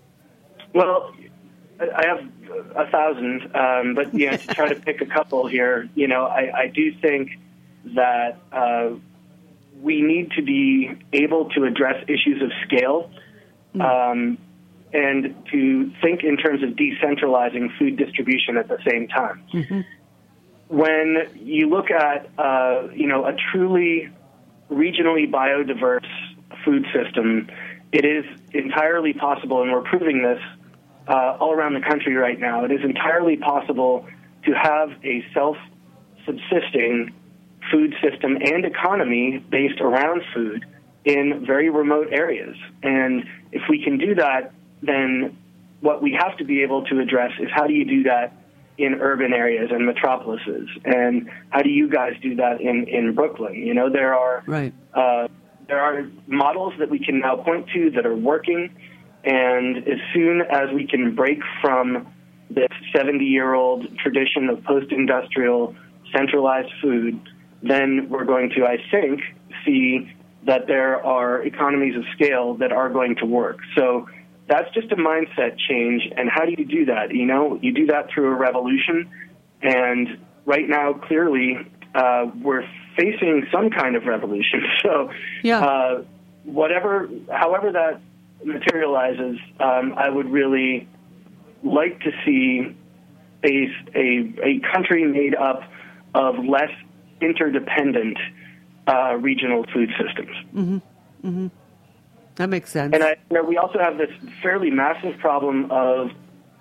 Well, I have a thousand, um, but you know, to try to pick a couple here, you know, I, I do think that uh, we need to be able to address issues of scale, um, and to think in terms of decentralizing food distribution at the same time. Mm-hmm. When you look at, uh, you know, a truly regionally biodiverse food system, it is entirely possible, and we're proving this Uh, all around the country right now, it is entirely possible to have a self-subsisting food system and economy based around food in very remote areas. And if we can do that, then what we have to be able to address is how do you do that in urban areas and metropolises? And how do you guys do that in, in Brooklyn? You know, there are right. uh, there are models that we can now point to that are working. And as soon as we can break from this seventy-year-old tradition of post-industrial centralized food, then we're going to, I think, see that there are economies of scale that are going to work. So that's just a mindset change. And how do you do that? You know, you do that through a revolution. And right now, clearly, uh, we're facing some kind of revolution. So yeah. uh, whatever, however that materializes, um, I would really like to see a, a, a country made up of less interdependent uh, regional food systems. Mm-hmm. Mm-hmm. That makes sense. And I, you know, we also have this fairly massive problem of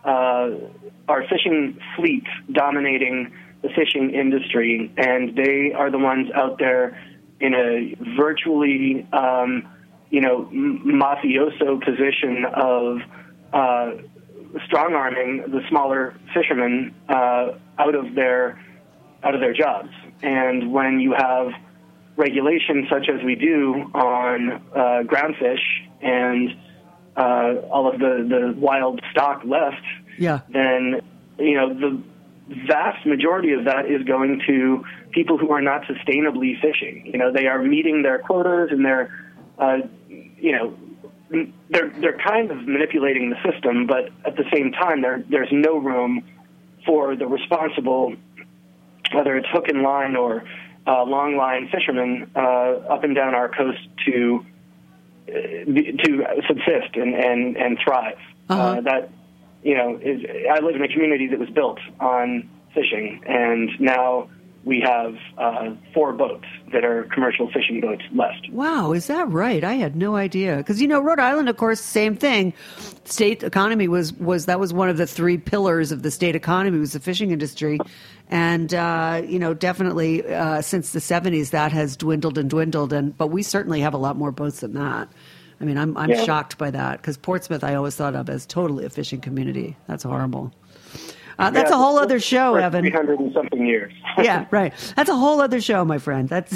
uh, are fishing fleets dominating the fishing industry, and they are the ones out there in a virtually, um, you know, mafioso position of uh, strong-arming the smaller fishermen uh, out of their out of their jobs. And when you have regulation such as we do on uh, groundfish and uh, all of the, the wild stock left, Yeah. then, you know, the vast majority of that is going to people who are not sustainably fishing. You know, they are meeting their quotas and they're, uh, you know, they're they're kind of manipulating the system, but at the same time, there there's no room for the responsible, whether it's hook and line or uh, long line fishermen uh, up and down our coast to uh, to subsist and and, and thrive. Uh-huh. Uh, that you know, is, I live in a community that was built on fishing, and now we have uh, four boats that are commercial fishing boats left. Wow, is that right? I had no idea. Because, you know, Rhode Island, of course, same thing. State economy was, was that was one of the three pillars of the state economy was the fishing industry. And, uh, you know, definitely uh, since the seventies, that has dwindled and dwindled. And But we certainly have a lot more boats than that. I mean, I'm, I'm yeah. shocked by that because Portsmouth I always thought of as totally a fishing community. That's horrible. Uh, that's yeah, a whole other show, for Evan. three hundred and something years. Yeah, right. That's a whole other show, my friend. That's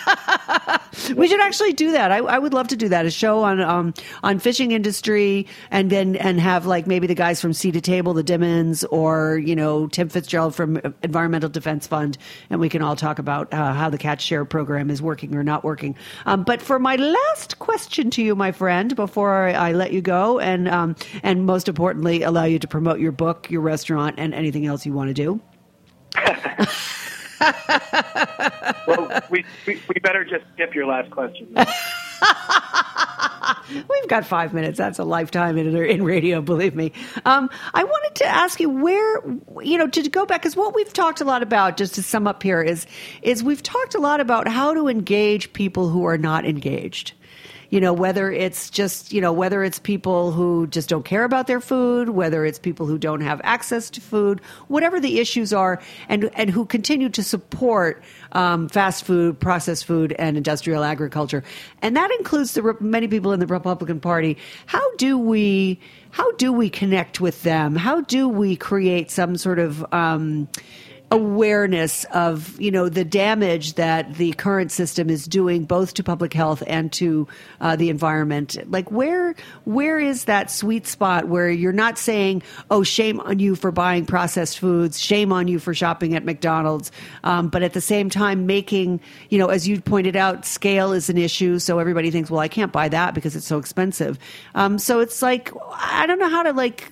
we should actually do that. I, I would love to do that. A show on um, on fishing industry, and then and have like maybe the guys from Sea to Table, the Dimmons, or you know Tim Fitzgerald from Environmental Defense Fund, and we can all talk about uh, how the Catch Share program is working or not working. Um, but for my last question to you, my friend, before I, I let you go, and um, and most importantly, allow you to promote your book, your restaurant, and anything else you want to do. Well, we, we we better just skip your last question. We've got five minutes. That's a lifetime in, in radio, believe me. Um, I wanted to ask you where, you know, to go back, because what we've talked a lot about, just to sum up here, is is we've talked a lot about how to engage people who are not engaged. You know, whether it's just, you know, whether it's people who just don't care about their food, whether it's people who don't have access to food, whatever the issues are, and and who continue to support um, fast food, processed food, and industrial agriculture. And that includes the many people in the Republican Party. How do we, how do we connect with them? How do we create some sort of um, awareness of, you know, the damage that the current system is doing both to public health and to uh, the environment? Like where where is that sweet spot where you're not saying, oh, shame on you for buying processed foods, shame on you for shopping at McDonald's, um, but at the same time making, you know, as you pointed out, scale is an issue. So everybody thinks, well, I can't buy that because it's so expensive. Um, so it's like, I don't know how to like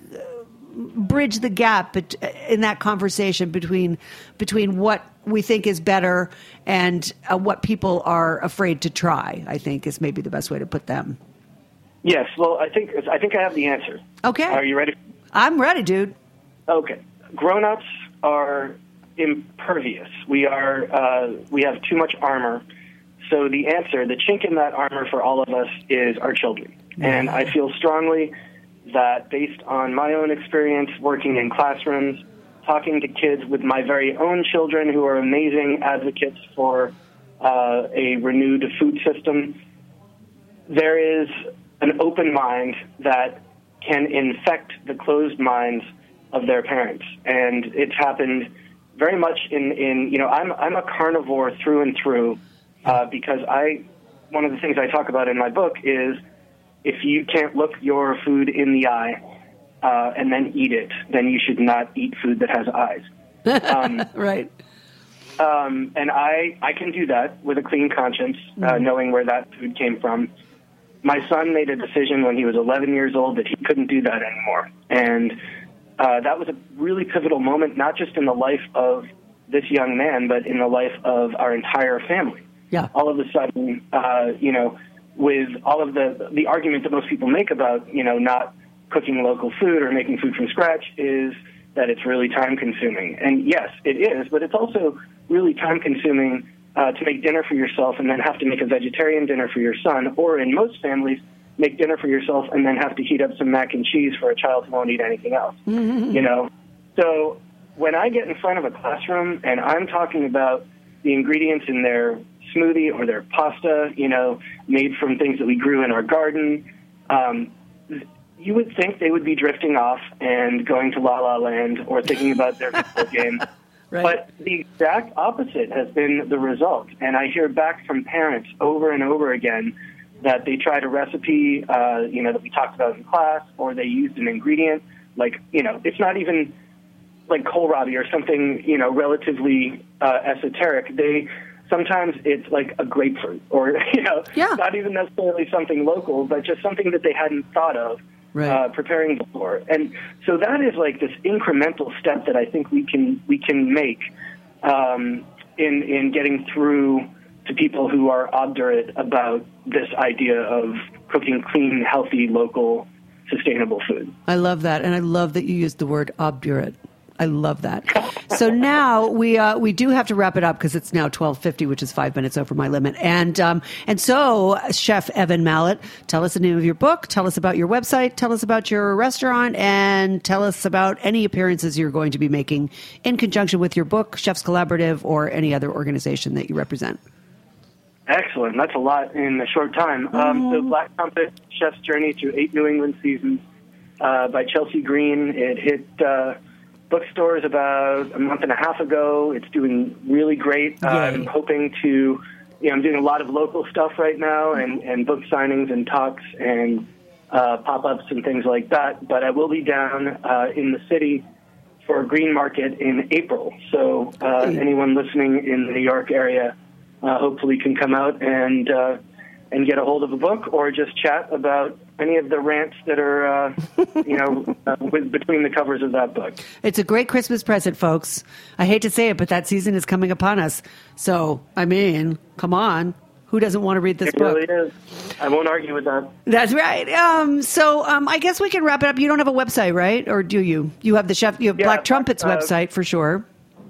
bridge the gap in that conversation between between what we think is better and uh, what people are afraid to try, I think is maybe the best way to put them. Yes, well, I think I think I have the answer. Okay. Are you ready? I'm ready, dude. Okay. Grown-ups are impervious. We are uh, we have too much armor. So the answer, the chink in that armor for all of us is our children. And I feel strongly that based on my own experience working in classrooms, talking to kids with my very own children who are amazing advocates for uh, a renewed food system, there is an open mind that can infect the closed minds of their parents. And it's happened very much in, in you know, I'm, I'm a carnivore through and through uh, because I, one of the things I talk about in my book is if you can't look your food in the eye uh, and then eat it, then you should not eat food that has eyes. Um, right. Um, and I, I can do that with a clean conscience, uh, mm-hmm. knowing where that food came from. My son made a decision when he was eleven years old that he couldn't do that anymore. And uh, that was a really pivotal moment, not just in the life of this young man, but in the life of our entire family. Yeah. All of a sudden, uh, you know, with all of the the argument that most people make about, you know, not cooking local food or making food from scratch is that it's really time-consuming. And yes, it is, but it's also really time-consuming uh, to make dinner for yourself and then have to make a vegetarian dinner for your son, or in most families, make dinner for yourself and then have to heat up some mac and cheese for a child who won't eat anything else. Mm-hmm. You know, so when I get in front of a classroom and I'm talking about the ingredients in their smoothie or their pasta, you know, made from things that we grew in our garden, um, you would think they would be drifting off and going to La La Land or thinking about their football game. Right. But the exact opposite has been the result. And I hear back from parents over and over again that they tried a recipe, uh, you know, that we talked about in class, or they used an ingredient like, you know, it's not even like kohlrabi or something, you know, relatively uh, esoteric. They sometimes it's like a grapefruit, or you know, yeah. not even necessarily something local, but just something that they hadn't thought of right. uh, preparing before. And so that is like this incremental step that I think we can we can make um, in in getting through to people who are obdurate about this idea of cooking clean, healthy, local, sustainable food. I love that, and I love that you used the word obdurate. I love that. So now we uh, we do have to wrap it up because it's now twelve fifty, which is five minutes over my limit. And um, and so, Chef Evan Mallett, tell us the name of your book, tell us about your website, tell us about your restaurant, and tell us about any appearances you're going to be making in conjunction with your book, Chefs Collaborative, or any other organization that you represent. Excellent. That's a lot in a short time. Mm-hmm. Um, so Black Trumpet, Chef's Journey Through Eight New England Seasons uh, by Chelsea Green. It hit uh, bookstores about a month and a half ago. It's doing really great. Uh, I'm hoping to, you know, I'm doing a lot of local stuff right now and, and book signings and talks and uh, pop-ups and things like that. But I will be down uh, in the city for Green Market in April. So uh, anyone listening in the New York area Uh, hopefully can come out and uh, and get a hold of a book or just chat about any of the rants that are, uh, you know, uh, with, between the covers of that book. It's a great Christmas present, folks. I hate to say it, but that season is coming upon us. So, I mean, come on. Who doesn't want to read this it book? It really is. I won't argue with that. That's right. Um, so um, I guess we can wrap it up. You don't have a website, right? Or do you? You have the chef. You have yeah, Black Trumpet's uh, website for sure.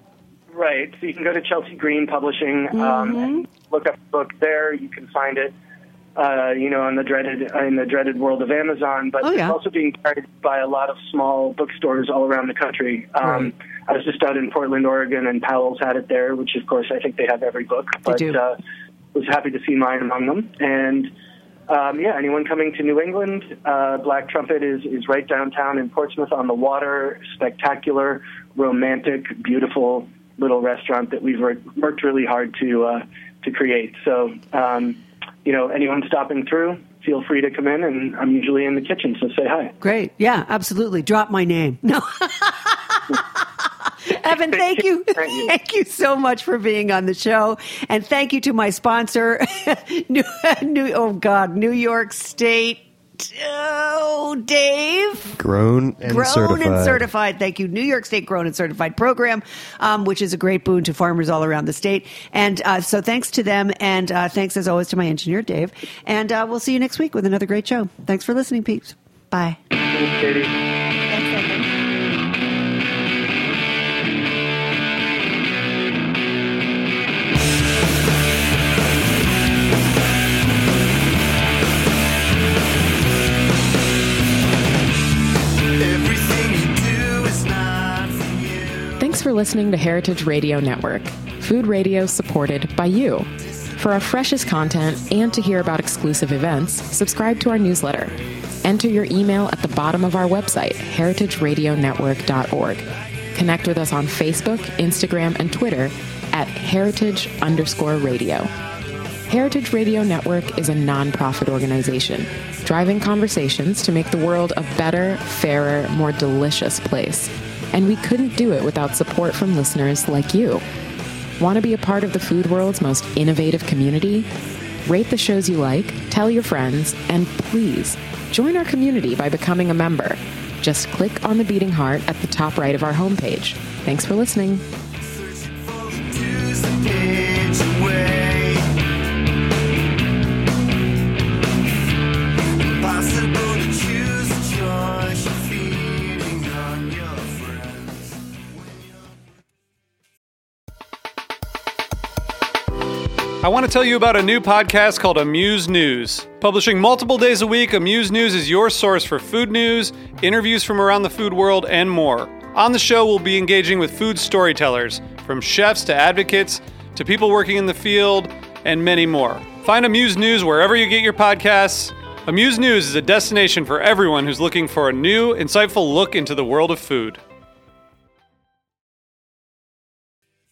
Right. So you can go to Chelsea Green Publishing um, mm-hmm. and look up the book there. You can find it, uh, you know, on the dreaded in the dreaded world of Amazon. But oh, yeah. it's also being carried by a lot of small bookstores all around the country. Um, right. I was just out in Portland, Oregon, and Powell's had it there, which of course I think they have every book. But they do. Uh, was happy to see mine among them. And um, yeah, anyone coming to New England, uh, Black Trumpet is is right downtown in Portsmouth on the water. Spectacular, romantic, beautiful little restaurant that we've worked really hard to uh, to create. So, um, you know, anyone stopping through, feel free to come in, and I'm usually in the kitchen, so say hi. Great. Yeah, absolutely. Drop my name. No. Evan, thank you. Thank you. Thank you so much for being on the show. And thank you to my sponsor, New, New, oh, God, New York State. Oh, Dave. Grown and grown certified. and certified. Thank you. New York State Grown and Certified program, um, which is a great boon to farmers all around the state. And uh, so thanks to them. And uh, thanks, as always, to my engineer, Dave. And uh, we'll see you next week with another great show. Thanks for listening, peeps. Bye. Thanks, Katie. Thanks, Evan. Thanks for listening to Heritage Radio Network, food radio supported by you. For our freshest content and to hear about exclusive events, subscribe to our newsletter. Enter your email at the bottom of our website, heritage radio network dot org. Connect with us on Facebook, Instagram, and Twitter at heritage underscore radio. Heritage Radio Network is a nonprofit organization, driving conversations to make the world a better, fairer, more delicious place. And we couldn't do it without support from listeners like you. Want to be a part of the food world's most innovative community? Rate the shows you like, tell your friends, and please join our community by becoming a member. Just click on the beating heart at the top right of our homepage. Thanks for listening. I want to tell you about a new podcast called Amuse News. Publishing multiple days a week, Amuse News is your source for food news, interviews from around the food world, and more. On the show, we'll be engaging with food storytellers, from chefs to advocates to people working in the field, and many more. Find Amuse News wherever you get your podcasts. Amuse News is a destination for everyone who's looking for a new, insightful look into the world of food.